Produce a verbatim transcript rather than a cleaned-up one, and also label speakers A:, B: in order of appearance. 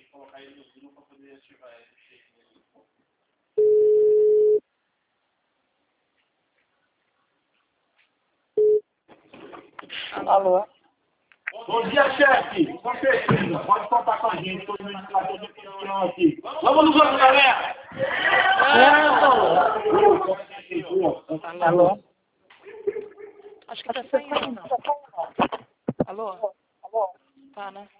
A: colocar ele no Zoom para poder ativar ele.
B: Alô?
C: Bom dia, chefe. Com certeza. Pode contar com a gente. Todo mundo está todo opinião aqui. Vamos no jogo, galera.
B: É. Alô?
D: Acho que tá saindo. Alô? Tá, né?